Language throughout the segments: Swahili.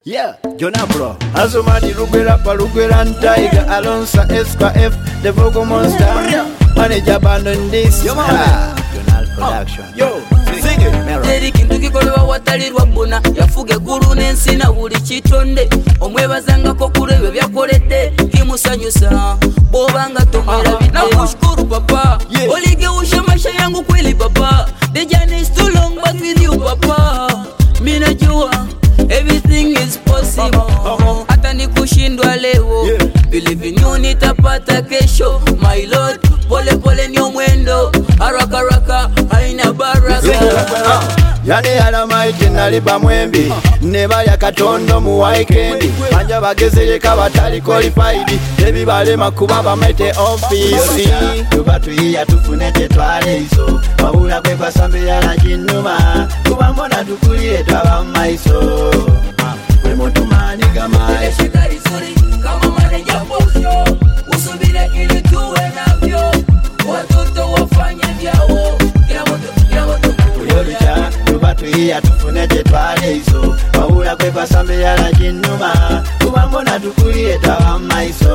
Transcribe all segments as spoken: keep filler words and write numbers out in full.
Yeah, Jonah bro. Azumani Rugwera Parugwera and Tiger Alonso Esca F, the Vocal Monster. Manager abandon this. Yo, man. Jonah production. Yo, sing it. Teri kintu kikolewa watalirwa bona yafuge guru nensi na buli kitonde omwebazanga ko kurebe byakoledde kimusanyusa bobanga tomera bite na kushukuru papa olige usha maisha yangu kweli papa the journey is too long but with you papa mimi najua everything is possible hata nikushindwa leo believe in you nitapata kesho my lord pole pole ni mwendo haraka haraka haina baraka yani alamaiti naliba mwembi neba ya katondo mu weekend anja bagezereka batali qualified ebibale makuba bamete office tuba tuyiya tufunete twale iso wabula kwe kwa sambe ya la jinuma kuba mbona tukulie twaba maiso we motumani kama eshikari suri kama manager posho usubire kili tuwe navyo watoto wafanye vyao kila mtu kila mtu kuyolucha tuba tuyiya tufunete twale iso wabula kwe kwa sambe ya la jinuma kuba mbona tukulie twaba maiso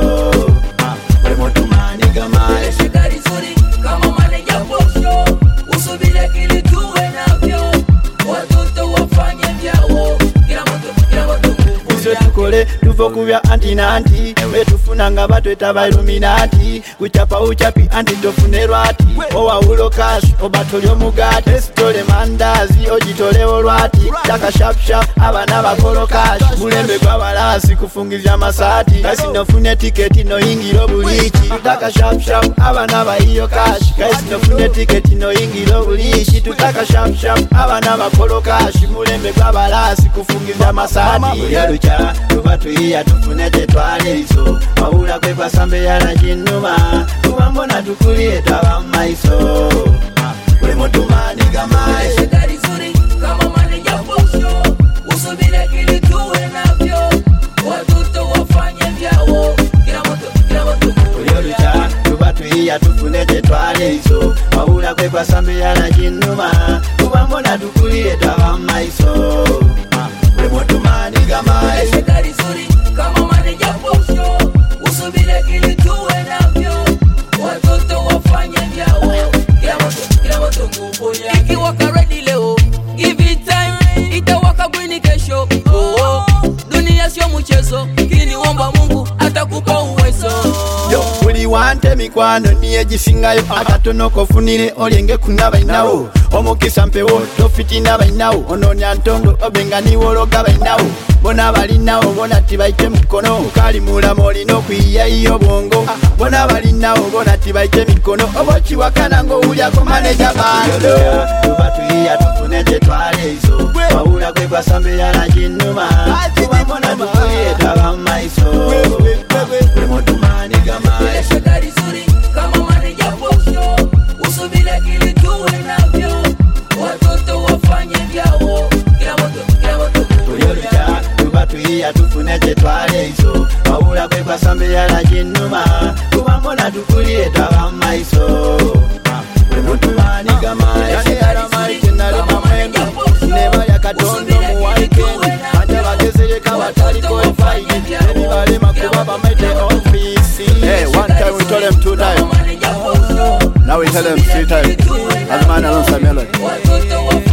we motumani kama eshikari suri kama manager posho usubire kili tuwe navyo watoto wafanye vyao kila mtu kila mtu tukole tuvo kubya anti nanti betufuna nga batweta ba illuminati kuchapa uchapi anti tofunerwa ati owa ulo cash obatolyo mugati estole mandazi ojitole olwati taka sharp sharp abana bakolo cash mulembe kwa balasi kufungizya masati kasi nofune ticket no ingiro bulichi taka sharp sharp abana ba iyo cash kasi nofune ticket no ingiro bulichi tutaka sharp sharp abana bakolo cash mulembe kwa balasi kufungizya masati yalucha tuba tuyiya tufunete twale iso wabula kwe kwa sambe ya la jinuma kuba mbona tukulie twaba maiso we motumani kama eshikari suri kama manager posho usubire kili tuwe navyo watoto wafanye vyao kila mtu kila mtu yolucha tuba tuyiya tufunete twale iso wabula kwe kwa sambe ya la jinuma kuba mbona tukulie twaba maiso we motumani kama eshikari suri kama manager posho usubire kili tuwe navyo watoto wafanye vyao kila mtu kila mtu kuponya ikiwaka ready leo give it time itawaka bwini kesho oh, dunia sio mchezo kiniomba Mungu atakupa uwezo yo uli wante mikwano niye jisingayo akatono kofunire olyenge kunaba inawo omukisa mpewo tofitina bainawo ononya ntondo obenga niwologa bainawo bona balinawo bona tibaite mikono kali mulamo lino kwiya iyo bongo bona balinawo bona tibaite mikono obochiwakana ngo ulya ko manager bando tuba tuyiya tufunete twale iso wabula kwe kwa sambe ya la jinuma tuba mbona tukulie twaba maiso we motumani kama eshikari suri kama manager posho usubire kili tuwe navyo watoto wafanye vyao kila mtu kila mtu kuyolucha tuba tuyiya tufunete twale iso wabula kwe kwa sambe ya la jinuma kuba mbona tukulie twaba maiso we motumani kama eshikari suri kama manager posho neba ya katondo mu weekend anja bagezereka batali qualified ebibale makuba bamaite office. Hey, one time we told them two times. Now we tell them three times. As man Alonso Melody.